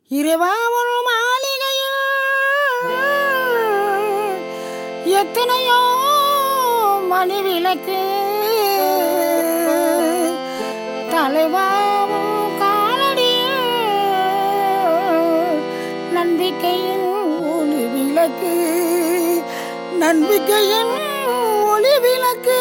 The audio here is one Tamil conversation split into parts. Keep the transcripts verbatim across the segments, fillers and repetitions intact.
இறைவா ஒரு மாளிகையில் எத்தனையோ மணி விளக்கு தலைவாவும் காலடியில் நம்பிக்கையின் ஒளி விளக்கு நம்பிக்கையின் ஒளி விளக்கு.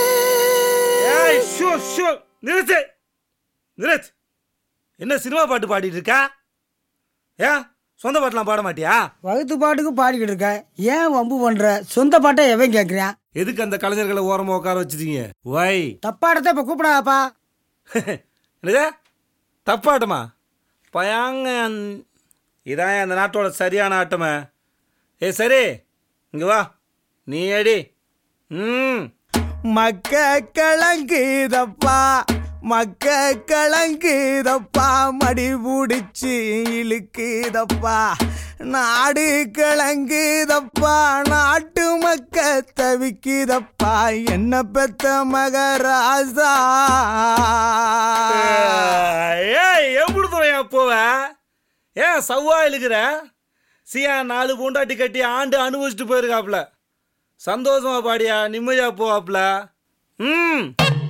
நிறுத்து நிறுத்து. என்ன சினிமா பாட்டு பாடிட்டு இருக்கா? ஏன் சொந்த பாட்டுலாம் பாட மாட்டியா? வகுத்து பாட்டுக்கு பாடிக்கிட்டு இருக்க, ஏன் வம்பு பண்ற? சொந்த பாட்டை எவன் கேட்குறான்? எதுக்கு அந்த கலைஞர்களை ஓரமா உட்கார வச்சுட்டீங்க? வை தப்பாடத்தை இப்ப கூப்பிடாப்பா. என்னது தப்பாட்டமா? பயாங்க இதான் அந்த நாட்டோட சரியான ஆட்டமே. ஏ சரி இங்க வா, நீ அடி. ம் மக்க கலங்குதப்பா மக்க கலங்குதப்பா மடி பிடிச்சி இழுக்குதப்பா நாடு கலங்குதப்பா நாட்டு மக்க தவிக்குதப்பா என்ன பெத்த மகராசா. ஏய் எப்படி துறையா போவ? ஏன் சவ்வா இழுக்கிற? சியா நாலு பூண்டாட்டி கட்டி ஆண்டு அனுபவிச்சுட்டு போயிருக்காப்ல. சந்தோஷமா பாடியா, நிம்மதியா போவாப்ல. ம்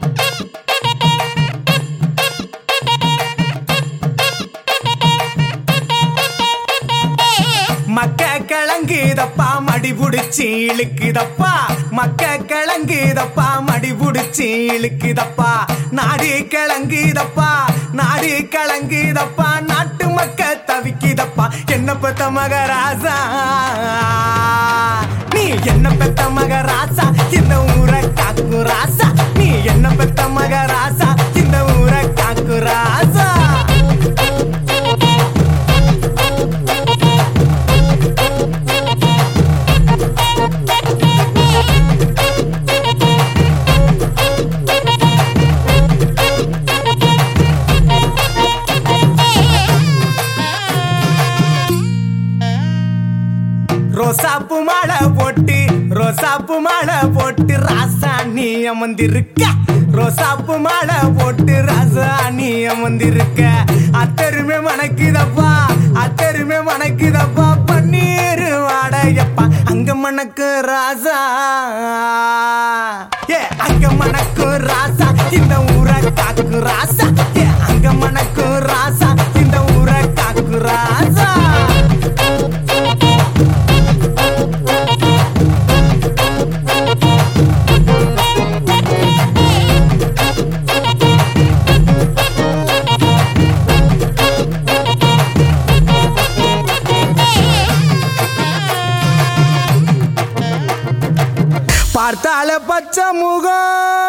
மக்க கலங்குதப்பா மடி புடிச்சி இழுக்குதப்பா மக்க கலங்குதப்பா மடி புடிச்சி இழுக்குதப்பா நாடு கலங்குதப்பா நாடு கலங்குதப்பா நாட்டு மக்க தவிக்குதப்பா என்ன பெத்த மகராசா நீ என்ன பெத்த மகராசா இந்த ஊரை காக்கு ராசா நீ என்ன பெத்த மகராசா இந்த ஊரை காக்கு ராசா. ரோசாப்பு மாலை போட்டு ரோசாப்பு மாலை போட்டு ராசா நீ அமர்ந்திருக்க ரோசாப்பு மாலை போட்டு ராசா நீ அமர்ந்திருக்க அத்தருமே மணக்குதப்பா அத்தருமே மணக்குதப்பா பன்னீர் வாடையப்பா அங்க மணக்கு ராசா ஏ அங்க மணக்கு ராசா இந்த ஊரை காக்கு ராசா ஏ அங்க மணக்கு ராசா இந்த ஊரை காக்கு ராசா. பார்த்தால பச்சை முகம்